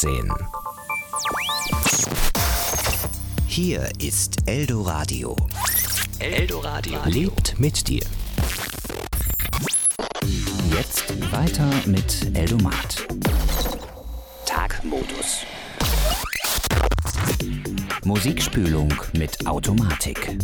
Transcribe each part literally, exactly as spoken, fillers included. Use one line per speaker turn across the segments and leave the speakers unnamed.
achtzehn. Hier ist Eldoradio. Eldoradio lebt mit dir. Jetzt weiter mit Eldomat. Tagmodus. Musikspülung mit Automatik.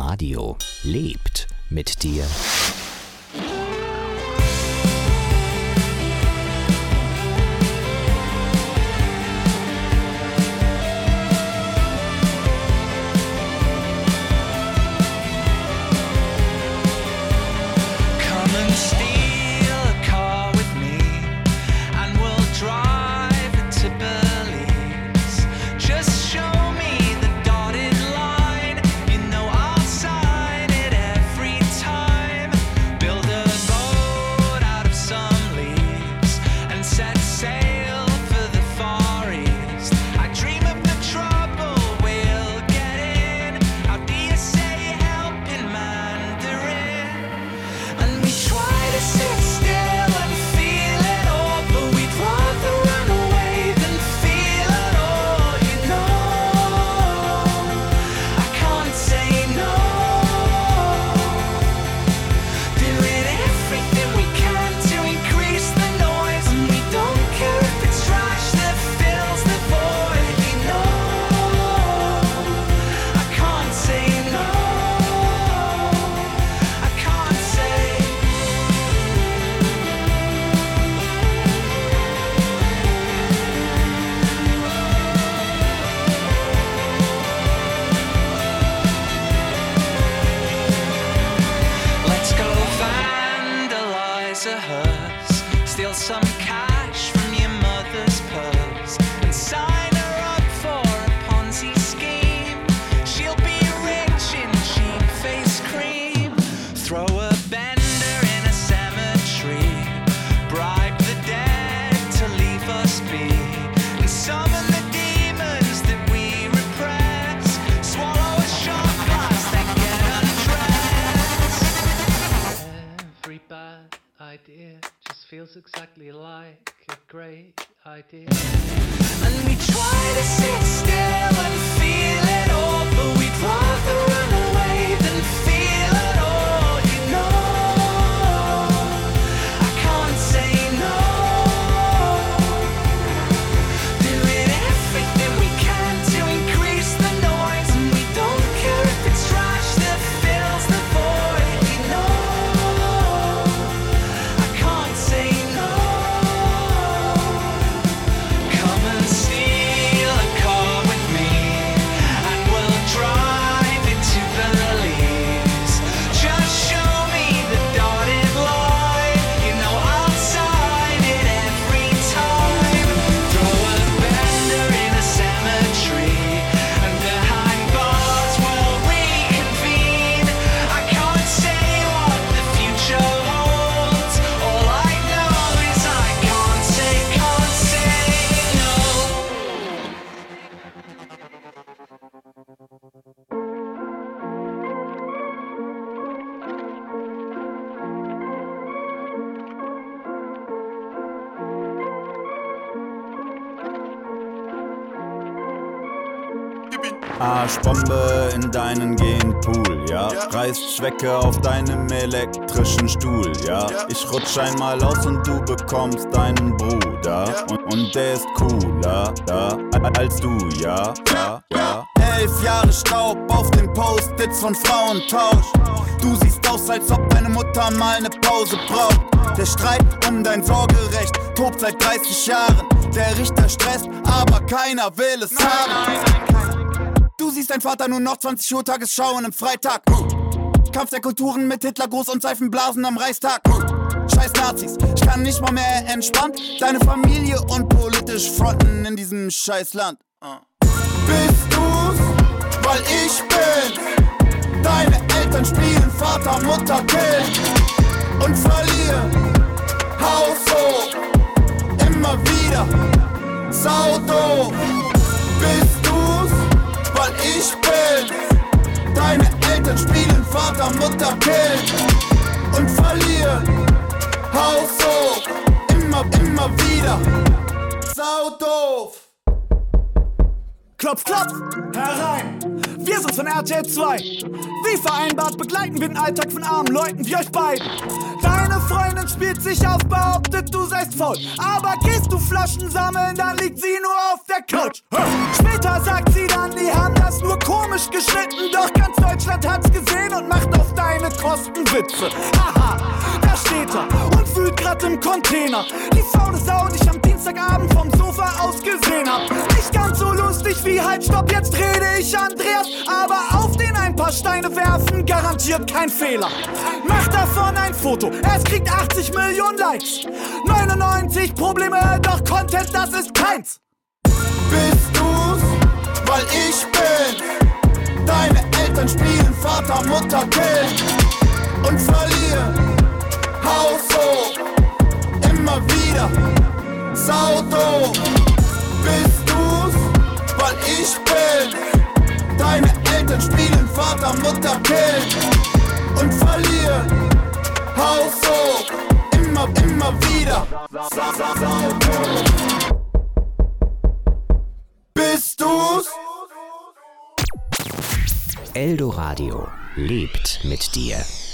Radio lebt mit dir.
Exactly like a great idea.
And we try to sit still and feel it all, but we'd rather run away than feel it all, you know. I can't say no. Doing everything we can to increase the noise, and we don't care if it's trash that fills the void, you know. I can't say no.
Arschbombe in deinen Genpool, ja? ja. Reißt Schwecke auf deinem elektrischen Stuhl, ja? ja. Ich rutsch einmal aus und du bekommst deinen Bruder. Ja. Und, und der ist cooler, ja, als du, ja? ja, ja. Elf Jahre Staub auf den Post-its von Frauentausch. Du siehst aus, als ob deine Mutter mal eine Pause braucht. Der Streit um dein Sorgerecht tobt seit dreißig Jahren. Der Richter stresst, aber keiner will es nein, haben. Nein, nein, du siehst dein Vater nur noch zwanzig Uhr Tagesschau und im Freitag. Kampf der Kulturen mit Hitlergruß und Seifenblasen am Reichstag. Scheiß Nazis, ich kann nicht mal mehr entspannt deine Familie und politisch fronten in diesem scheiß Land. uh. Bist du's, weil ich bin. Deine Eltern spielen Vater, Mutter, Kind und verlieren. Haus hoch, immer wieder, saudoof. Bist du's, weil ich bin. Deine Eltern spielen Vater, Mutter, Kind und verlieren. Haus hoch, immer, immer wieder, saudoof.
Klopf, klopf, herein, wir sind von R T L zwei. Wie vereinbart begleiten wir den Alltag von armen Leuten wie euch beiden. Deine Freundin spielt sich auf, behauptet, du seist faul. Aber gehst du Flaschen sammeln, dann liegt sie nur auf der Couch. Später sagt sie dann, die haben das nur komisch geschnitten. Doch ganz Deutschland hat's gesehen und macht auf deine Kosten Witze. Haha, da steht er und wühlt grad im Container. Die faule Sau, die ich am Dienstagabend vom Sofa aus gesehen hab. Nicht ganz so lustig wie halt, stopp, jetzt rede ich Andreas. Aber auf den ein paar Steine werfen, garantiert kein Fehler. Mach davon ein Foto, es kriegt achtzig Millionen Likes. neunundneunzig Probleme, doch Content, das ist keins.
Bist du's, weil ich bin. Deine Eltern spielen Vater, Mutter, Kind und verlieren. Haus hoch, immer wieder, Saudo. Bist du's, weil ich bin. Deine Eltern spielen Vater, Mutter, Kind und verlieren. Haus hoch, immer, immer wieder, Saudo. Bist du's?
Eldoradio lebt mit dir.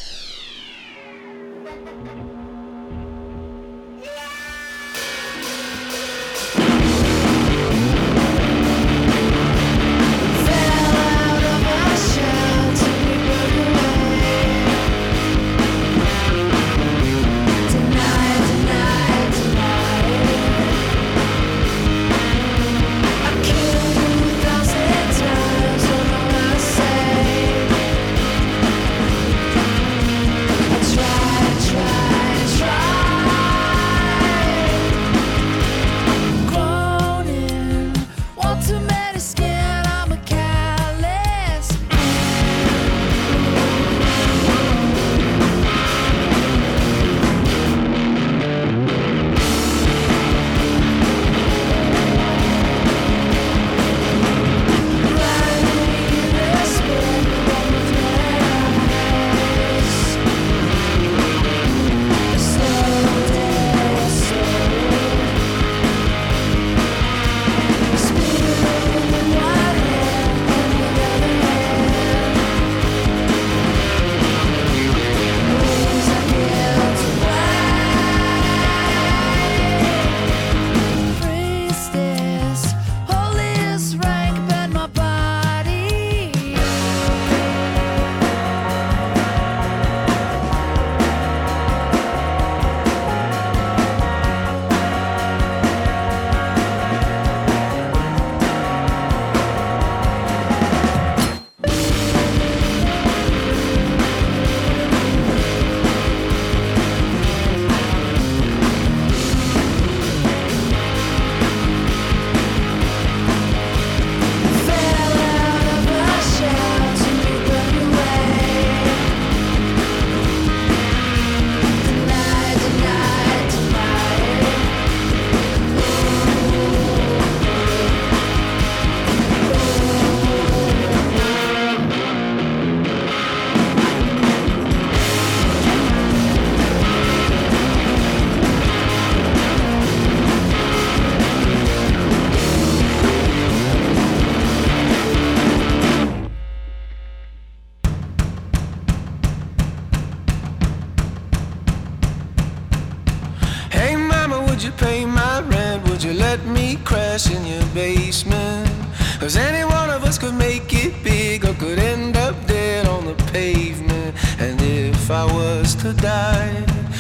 you pay my rent? Would you let me crash in your basement? 'Cause any one of us could make it big, or could end up dead on the pavement. And if I was to die,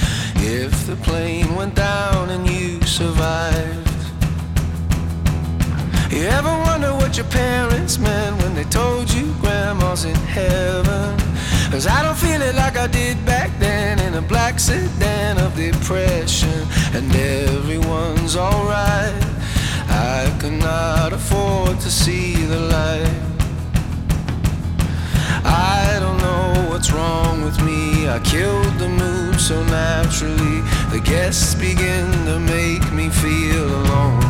if the plane went down and you survived, you ever wonder what your parents meant when they told you grandma's in heaven? 'Cause I don't feel it like I did back then, in a black sedan of depression. And everyone's alright, I could not afford to see the light. I don't know what's wrong with me, I killed the mood so naturally. The guests begin to make me feel alone.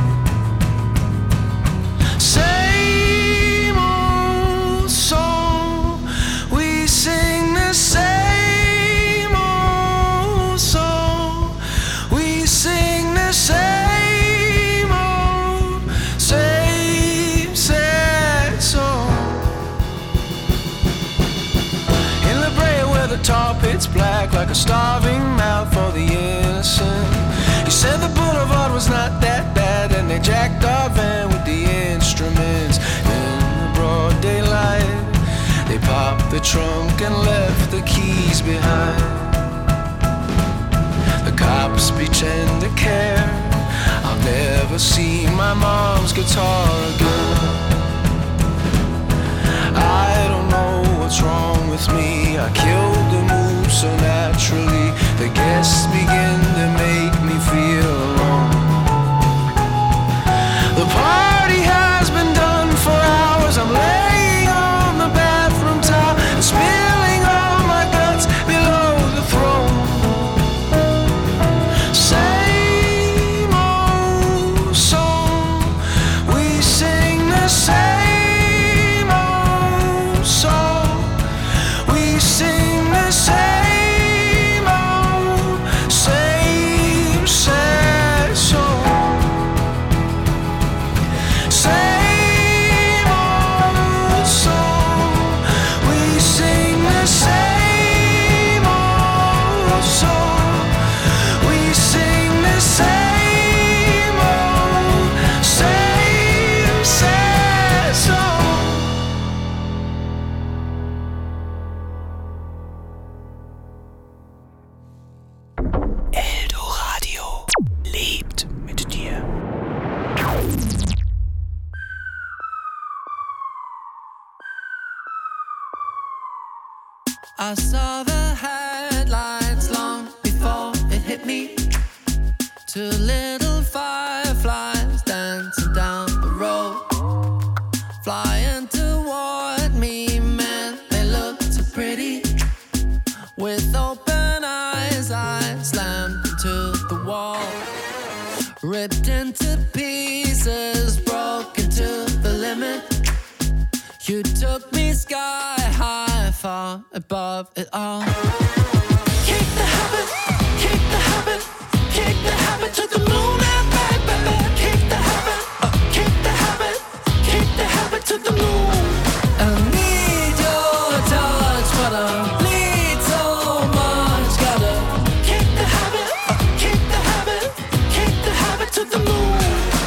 Same old song, we sing the same old song, we sing the same old, same sad song. In La Brea where the tar pit's black, back like a starving mouth for the innocent. You said the boulevard was not that bad, and they jacked our van with the instruments. In the broad daylight, they popped the trunk and left the keys behind. The cops pretend to care. I'll never see my mom's guitar again. I don't know what's wrong with me. I killed the mood so naturally. The guests begin to make me feel alone. The party has been done for hours. I'm laying on the bathroom towel and spilling all my guts below the throne. Same old song, we sing the same old song. We sing the same old, same sad song. Same old song. We sing the same old song. We sing the same old, same sad song.
Eldoradio lebt mit dir.
I saw the headlights long before it hit me. Two little fireflies dancing down the road, flying toward me, man, they looked so pretty. With open eyes, I slammed into the wall, ripped into pieces, broke into the limit. You took me sky high, far above it all. Kick the habit, kick the habit, kick the habit to the moon and back, back, back. Kick the habit, uh, kick the habit, kick the habit to the moon. I need your touch, but I bleed so much. Gotta kick the habit, uh, kick the habit, kick the habit to the moon.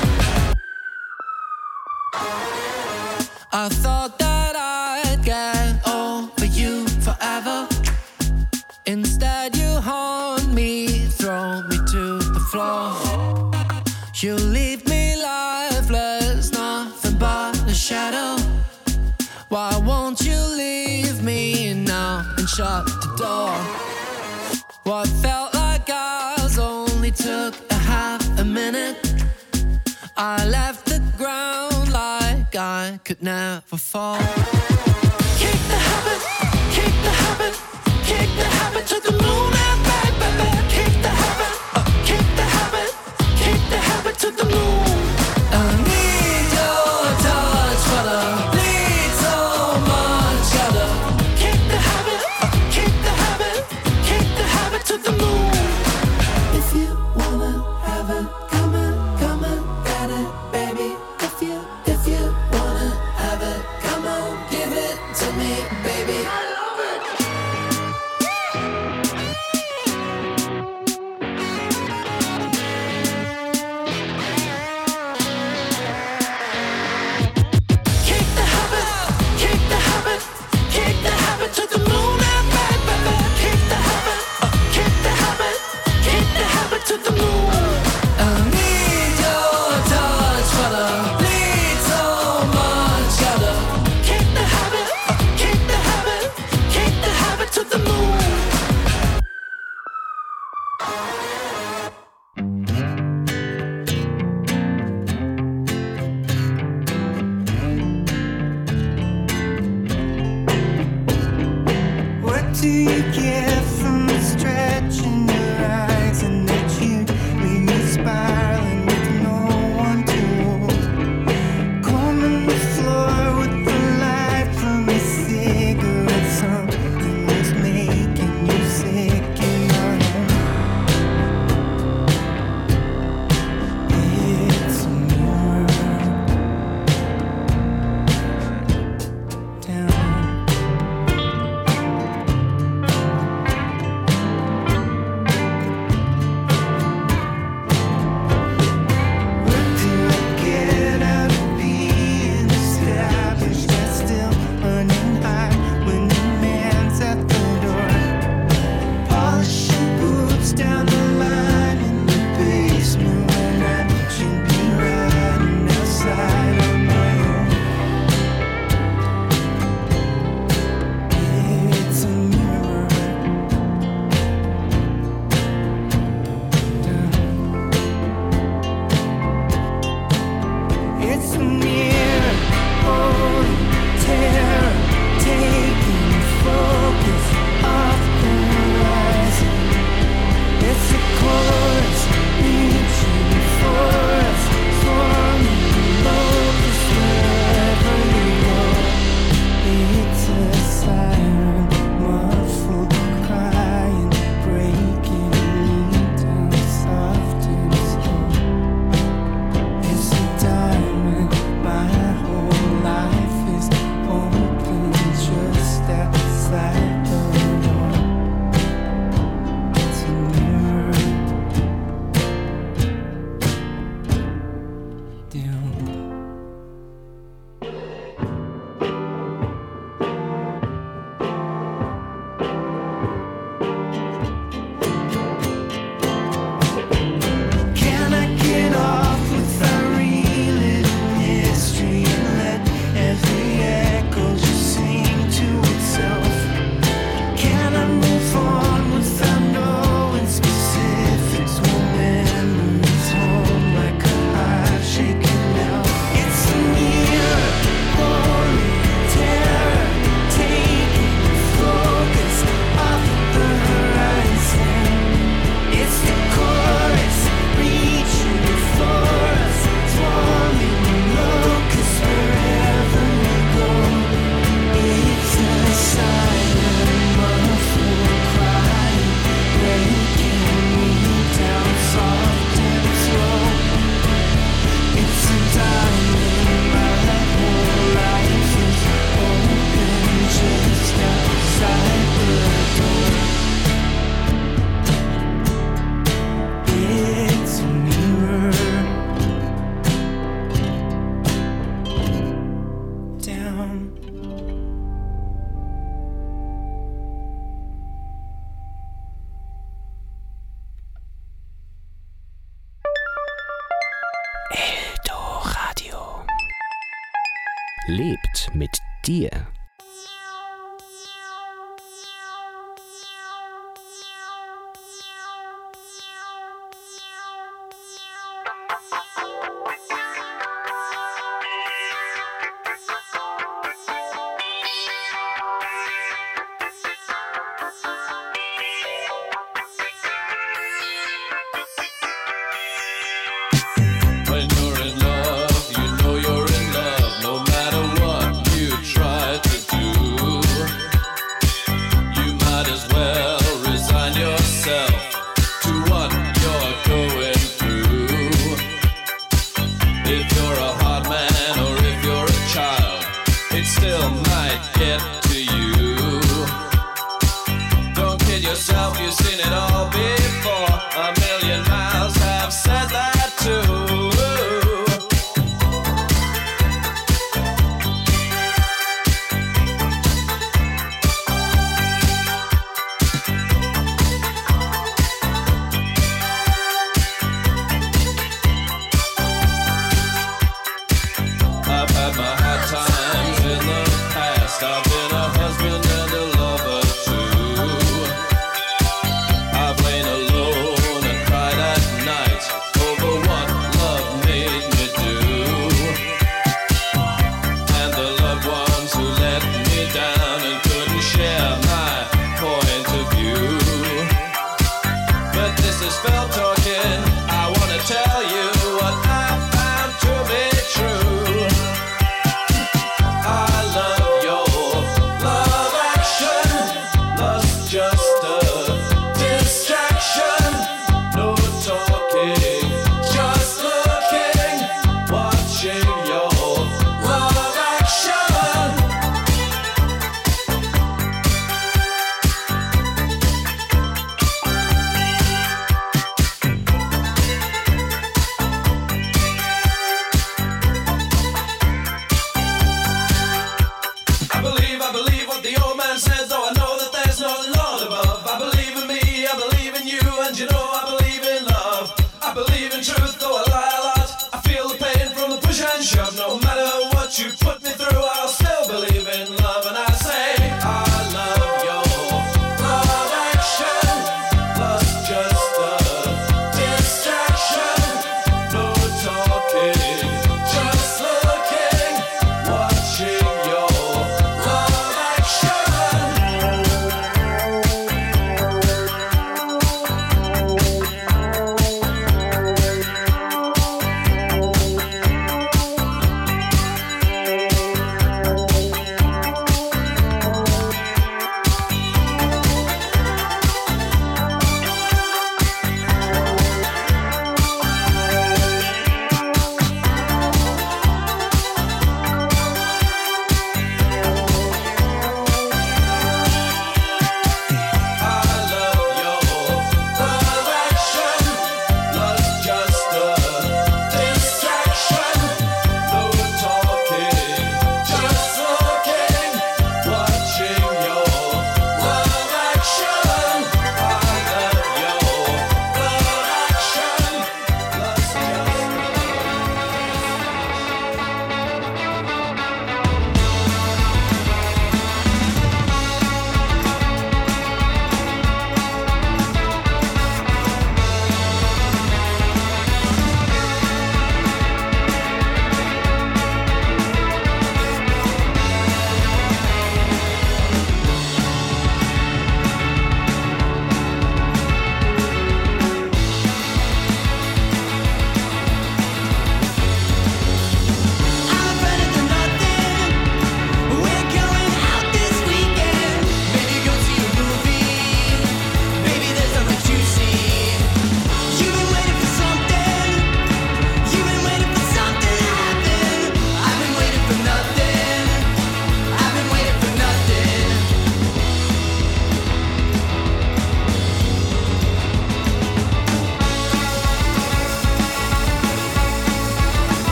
I thought that I'd get over you forever. Instead you haunt me, throw me to the floor. You leave me lifeless, nothing but a shadow. Why won't you leave me now and shut the door? What felt like ours only took a half a minute. I left the ground like I could never fall. Kick the habit, kick the habit, kick the habit to the moon and back, back, back. Kick the habit, uh, kick the habit, kick the habit to the moon. I need your touch, but I bleed so much. Gotta kick the habit, uh, kick the habit, kick the habit to the moon. If you wanna have it, come and, come and get it, baby. If you, if you wanna have it, come on, give it to me, baby. I love it. Kick the habit, kick the habit, kick the habit to the moon and back, back, back. Kick the habit, uh, kick the habit, kick the habit to the moon. I need your touch, but I bleed so much. Gotta kick the habit, uh, kick the habit, kick the habit to the moon.
What do you get from stretching your eyes and that you leave me spiraling with no one to hold? Combing the floor with the light from a cigarette, something was making you sick in my home. It's a world down.
Eldoradio. Lebt mit dir.
When you're in love, you know you're in love, no matter what you try to do. You might as well resign yourself to what you're going through. If you're a hard man or if you're a child, it still might get to you. Don't kid yourself, you've seen it all before. A million miles have said that too. I've had my hard times in the past. I've been a husband and a lover too. I've lain alone and cried at night over what love made me do. And the loved ones who let me down and couldn't share my point of view. But this is Phil talking. I wanna tell you what I found to be true. I love your love action. Love's just a distraction. No talking, just looking, watching your love action. I believe, I believe what the old man says, though I know that there's no Lord above. I believe in me, I believe in you, and you know I believe in love. I believe in truth, though I lie a lot. I feel the pain from the push and shove. No matter what you put me through, I'll still believe in love. And I say, I love your love action. Love's just a distraction. No talking, just looking, watching your love action.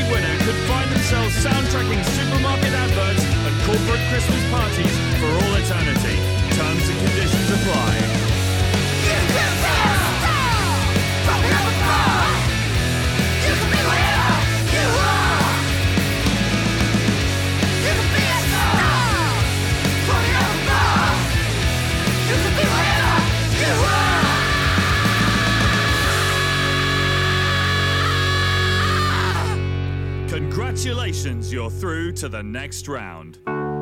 winner could find themselves soundtracking supermarket adverts and corporate Christmas parties for all eternity. Terms and conditions apply.
You can be a star, but never far. You can be whatever you are. You can be a star, but never far. You can be whatever you are.
Congratulations, you're through to the next round.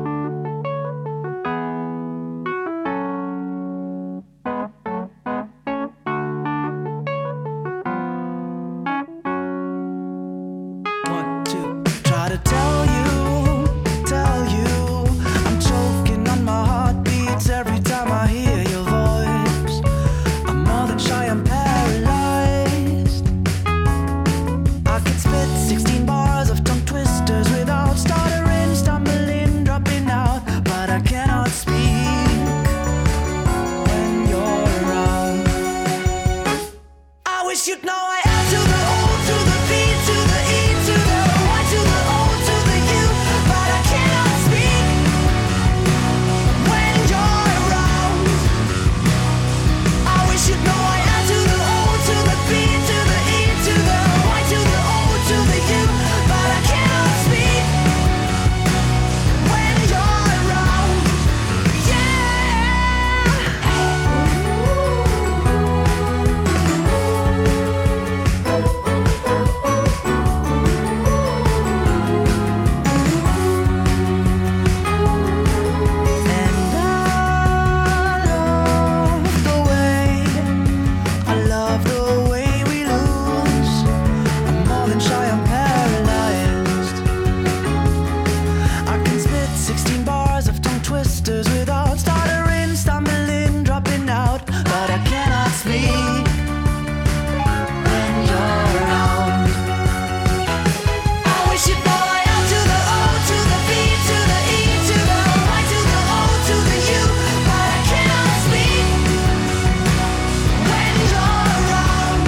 One, two. Try to tell you, tell you, I'm choking on my heartbeats every time I hear your voice. I'm more than shy, I'm paralyzed. I can spit sixteen bars of tongue twisters without stuttering, stumbling, dropping out, but I cannot speak when you're around. I wish you'd know I am to the O, to the B, to the E, to the Y, to the O, to the U, but I cannot speak when you're around. I wish you'd know I am to the O, to the B, to the E, to the Y, to the O, to the U, but I cannot speak when you're around. And I love the way, I love the way we lose. I'm more than shy, I'm paralyzed. I can spit sixteen bars of tongue twisters without stuttering, stumbling, dropping out, but I cannot speak when you're around. I wish you'd know I am to the O, to the B, to the E, to the Y, to the O, to the U, but I cannot speak when you're around.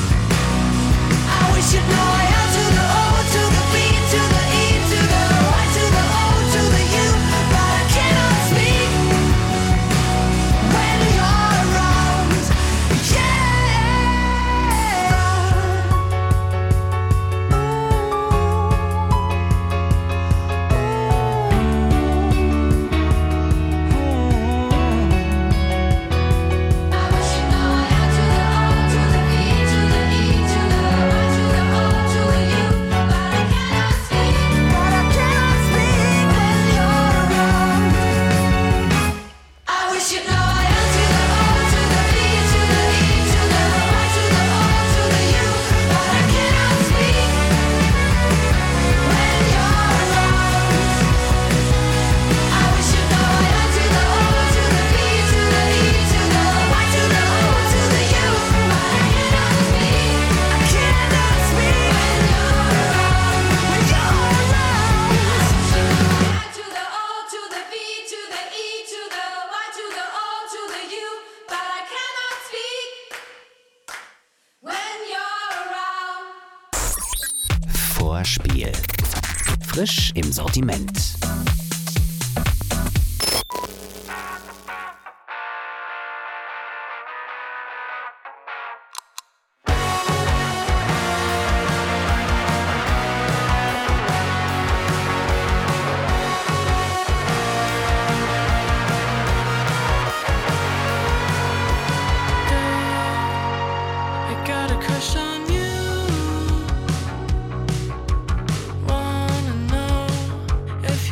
I wish you'd know I am to the O, to the B, to the E, to the Y, to the O, to the U, but I cannot speak when you're around. I wish you know I am to the O, to the B, to the E, to the Y, to the O, to the U, but I cannot speak, but I cannot speak when you're around. I wish you know I am to the O, to the B, to the E, to the Y, to the O, to the U, but I cannot speak when you're around. I wish you know I am to the O, to the B, to the E, to the Y, to the O, to the U, but I cannot speak. I cannot speak when you're around. When you're around. To the O, to the B, to the E, to the Y, to the O, to the U, but I cannot speak when you're around.
Vorspiel. Frisch im Sortiment.
I got a crush on you. Wanna know if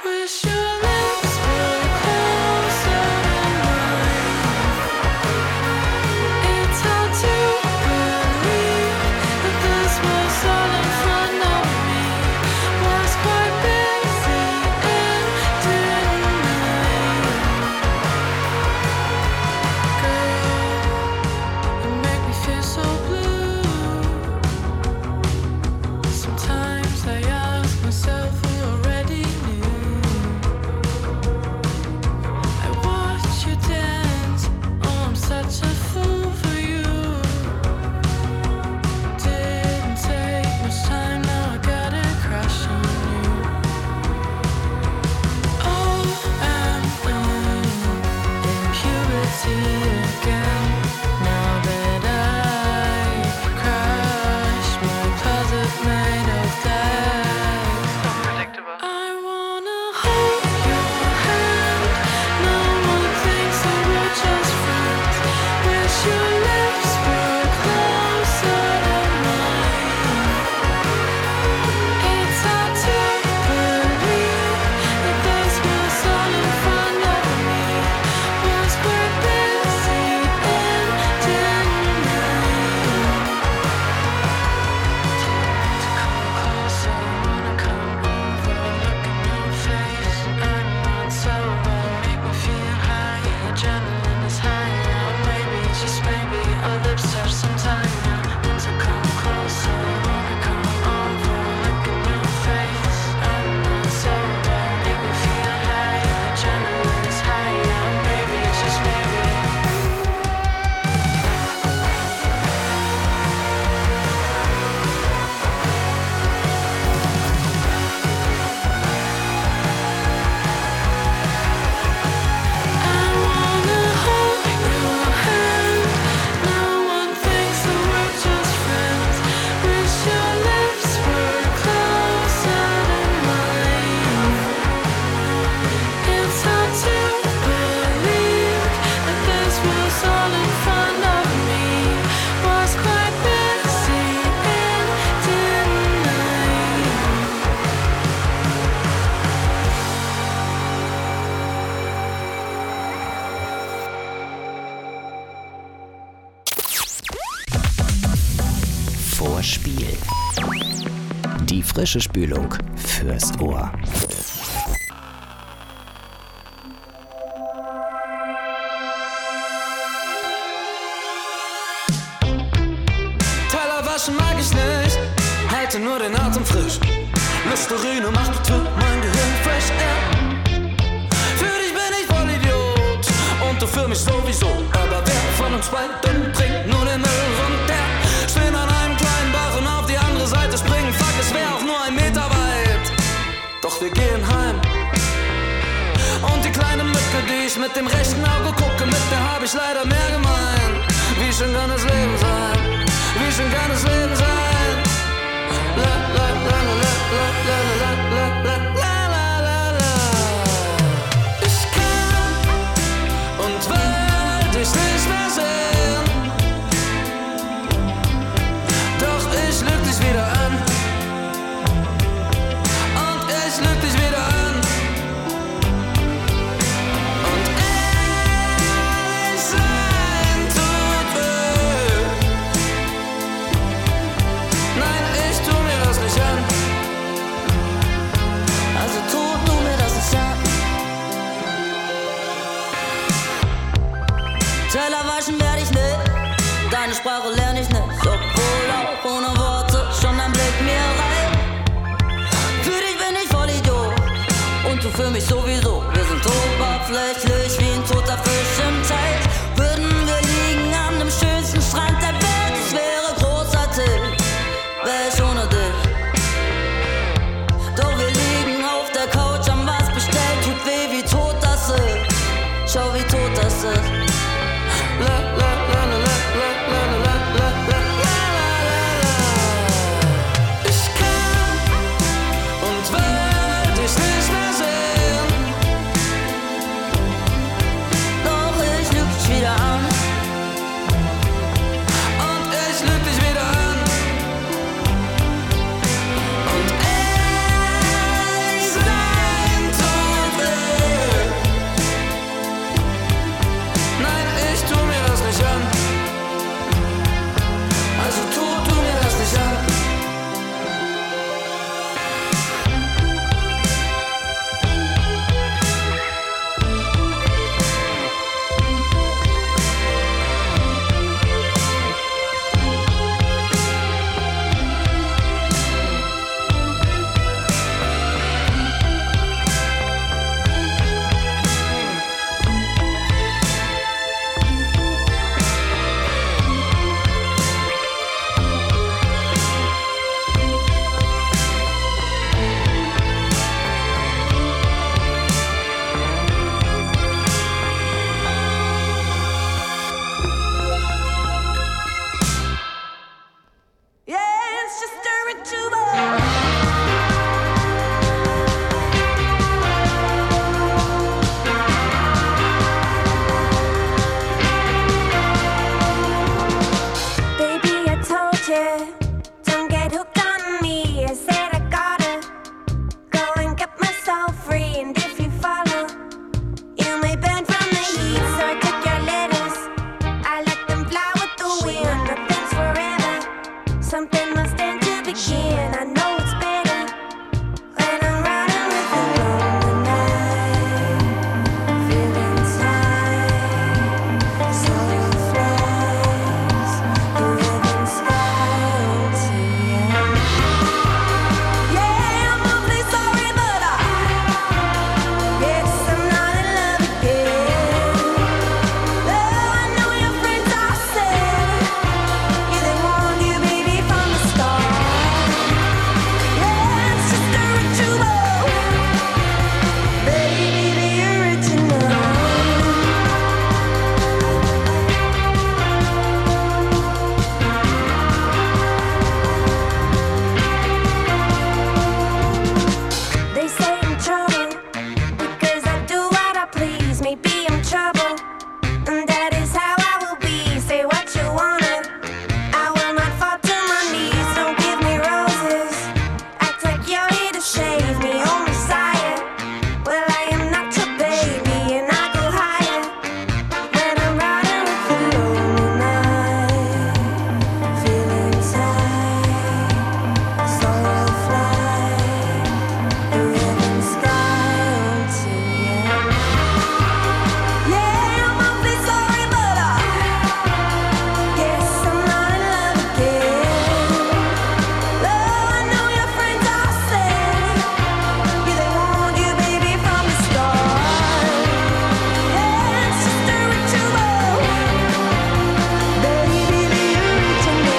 Vorspiel. Die frische Spülung fürs Ohr.
Teller waschen mag ich nicht, halte nur den Atem frisch. Listerine macht für mein Gehirn fresh air. Für dich bin ich voll Idiot und du für mich sowieso. Aber wer von uns beiden trinkt nur den Müll runter? Stehen an einem kleinen Bach und auf die andere Seite springen. Fuck, es wär auch nur ein Meter weit. Doch wir gehen heim. Und die kleine Mücke, die ich mit dem rechten Auge gucke, mit der hab ich leider mehr gemein. Wie schön kann das Leben sein? Wie schön kann das Leben sein? La la la la la la la la la la la la. Ich kann und will dich nicht mehr sehen. Doch ich lüg dich wieder an. Und ich lüg dich wieder an. Und ehrlich sein tut weh. Nein, ich tu mir das nicht an. Also tu du mir das nicht an. Teller waschen werd ich nicht, deine Sprache lerne ich nicht. Obwohl auch ohne Worte schon ein Blick mir reicht. Für dich bin ich voll Idiot und du für mich sowieso. Wir sind oberflächlich wie ein toter Fisch im Teich. Würden wir liegen an dem schönsten Strand der Welt, es wäre großartig, wär ich ohne dich. Doch wir liegen auf der Couch, haben was bestellt, tut weh, wie tot das ist. Schau, wie tot das ist. La la la la la la la la la la la la. Ich kann und will dich nicht mehr sehen. Doch ich lüg dich wieder an. Und ich lüg dich wieder an. Und ehrlich sein tut
again. I know it's better when I'm riding with you on the night. Feeling tight, sorrow flies, the living sky onto you. Yeah, I'm awfully sorry, but I guess I'm not in love again. Though I know your friends are sad, yeah, they warned you, baby, from the start. Yeah, it's just a ritual, baby, the original. They say I'm trouble because I do what I please. Maybe I'm trouble, and that is how I will be. Say what you wanna, I will not fall to my knees. Don't give me roses, act like you're here to shave me. Oh Messiah, well I am not your baby, and I go higher when I'm riding with you lonely night. Feeling tight, sorrow fly, the living sky onto you. Yeah, I'm awfully sorry, but I guess I'm not in love again. Though I know your friends are sad, yeah, they warned you, baby, from the start. Yeah, it's just a ritual, baby, the original.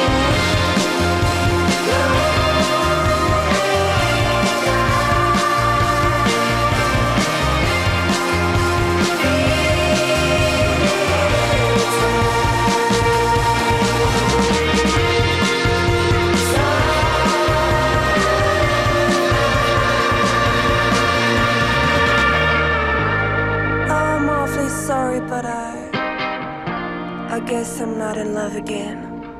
Oh, I'm awfully sorry, but I I guess I'm not in love again.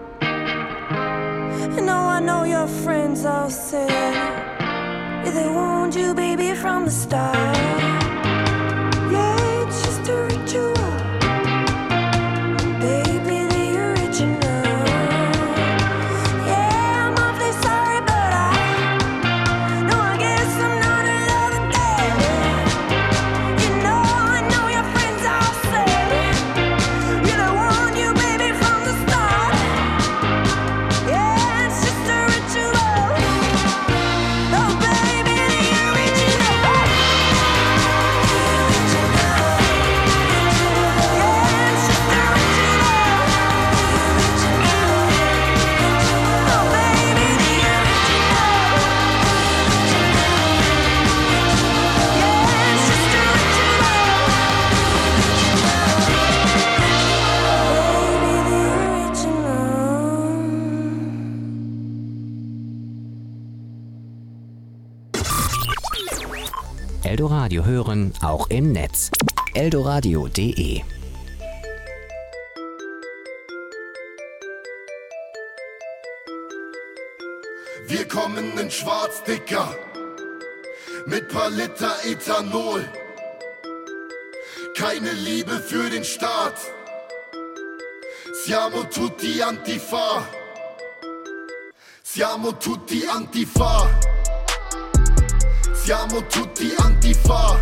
And oh, I know your friends all said, yeah, they warned you, baby, from the start. Yeah, it's just a ritual, baby, the original. Yeah, I'm awfully sorry, but I no, I guess I'm not in love again. You know, I know your friends all said, yeah, they warned you, baby, from the start. Yeah, it's just a ritual, oh baby, the original. Yeah, it's just a ritual, oh baby, the original. Yeah, it's just a
Eldoradio hören, auch im Netz. eldoradio punkt de
Wir kommen in schwarz, Dicker, mit paar Liter Ethanol. Keine Liebe für den Staat. Siamo tutti Antifa. Siamo tutti Antifa. Siamo tutti Antifa.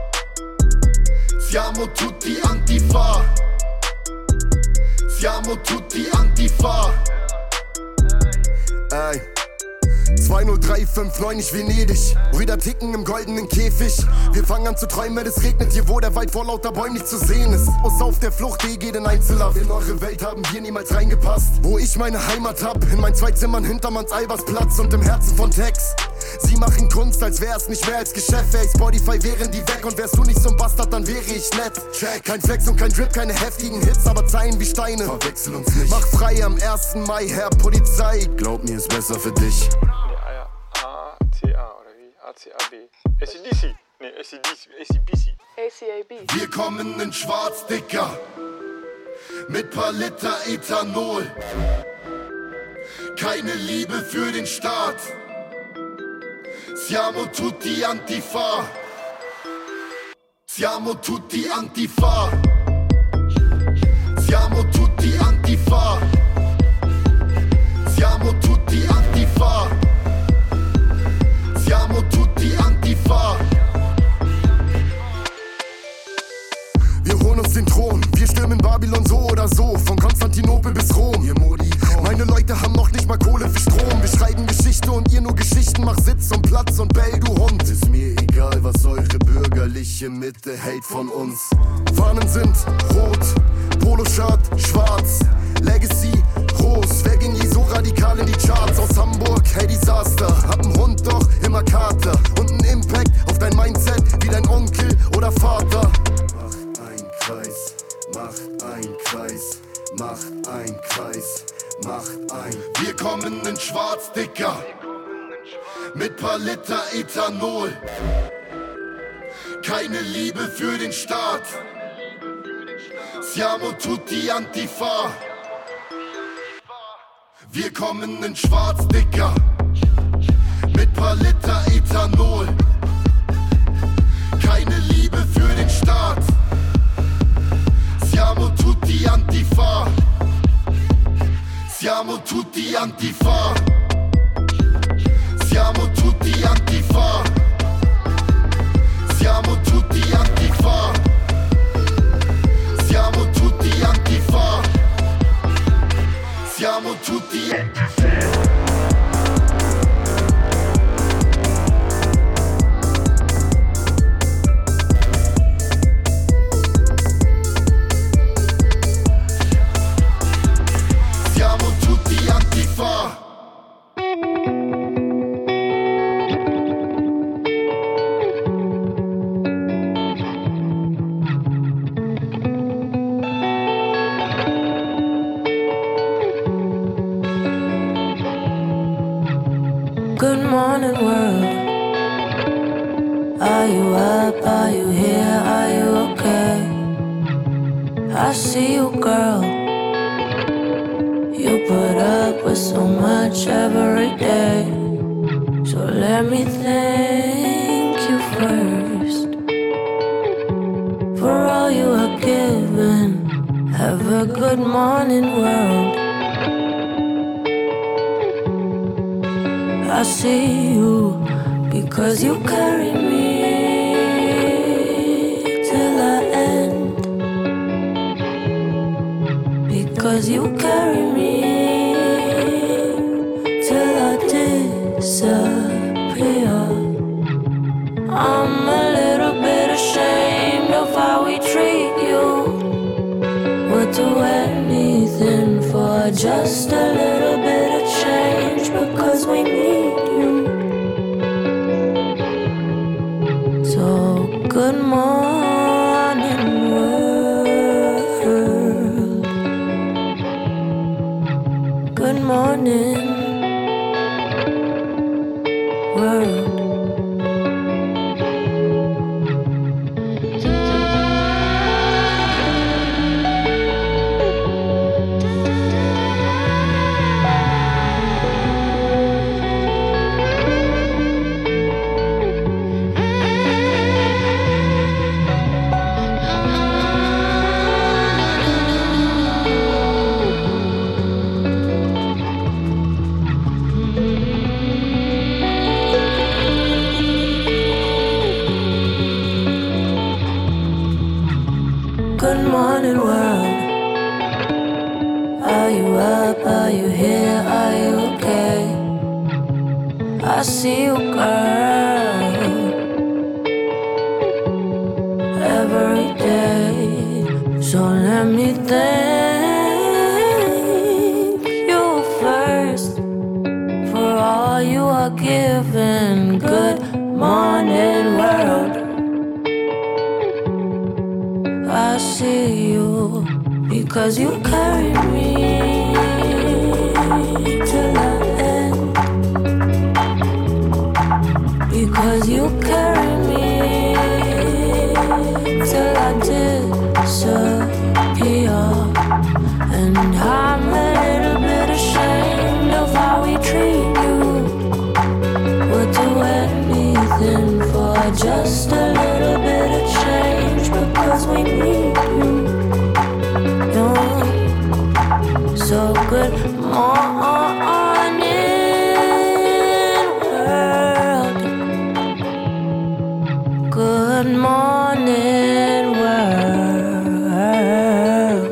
Siamo tutti Antifa. Siamo tutti Antifa. Ey. zwei null drei fünf neun, nicht Venedig. Brüder ticken im goldenen Käfig. Wir fangen an zu träumen, wenn es regnet hier, wo der Wald vor lauter Bäumen nicht zu sehen ist. Muss auf der Flucht, eh geht in Einzelhaft. In eure Welt haben wir niemals reingepasst. Wo ich meine Heimat hab, in mein zwei Zimmern hinterm Hans-Albers-Platz und im Herzen von Tex. Sie machen Kunst, als wär's nicht mehr als Geschäft. Ey, Spotify wären die weg und wärst du nicht so ein Bastard, dann wäre ich nett. Check. Kein Flex und kein Drip, keine heftigen Hits, aber Zeilen wie Steine. Verwechsel uns nicht. Mach frei am ersten Mai, Herr Polizei. Glaub mir, ist besser für dich.
A C A oder wie? A C A B. A C D C. Nee, A C B C. A C A B.
Wir kommen in schwarz, Dicker, mit paar Liter Ethanol. Keine Liebe für den Staat. Siamo tutti Antifa. Siamo tutti Antifa. Siamo tutti Antifa. Siamo tutti Antifa. Mann, mach Sitz und Platz und bell, du Hund. Ist mir egal, was eure bürgerliche Mitte hält von uns. Fahnen sind rot, Poloshirt schwarz, Legacy groß. Wer ging je so radikal in die Charts? Aus Hamburg, hey Desaster, hab n Hund, doch immer Kater. Und n Impact auf dein Mindset wie dein Onkel oder Vater. Macht ein Kreis, macht ein Kreis, macht ein Kreis, macht ein. Wir kommen in schwarz, Dicker, mit paar Liter Ethanol. Keine Liebe für den Staat. Siamo tutti Antifa. Wir kommen in schwarz, Dicker, mit paar Liter Ethanol. Keine Liebe für den Staat. Siamo tutti Antifa. Siamo tutti Antifa. Siamo tutti Antifa. Siamo tutti Antifa. Siamo tutti Antifa. Siamo tutti Antifa.
Good morning, world. Are you up? Are you here? Are you okay? I see you, girl. You put up with so much every day. So let me thank you first for all you are given. Have a good morning, world. I see you because you carry me till I end. Because you carry me till I disappear. I'm a little bit ashamed of how we treat you. We'll do anything for just a little bit of change because we need you. So good morning, world. Good morning, world. Good morning, world. Are you up? Are you here? Are you okay? I see you, girl, every day. So let me thank you first for all you are given. Good morning, world. I see you because you carry me till I end. Because you carry me till I disappear. And I'm a little bit ashamed of how we treat you. We'll do anything for just a little bit of change because we need you. You're so good morning, world. Good morning, world.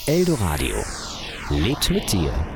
Eldoradio lebt mit dir.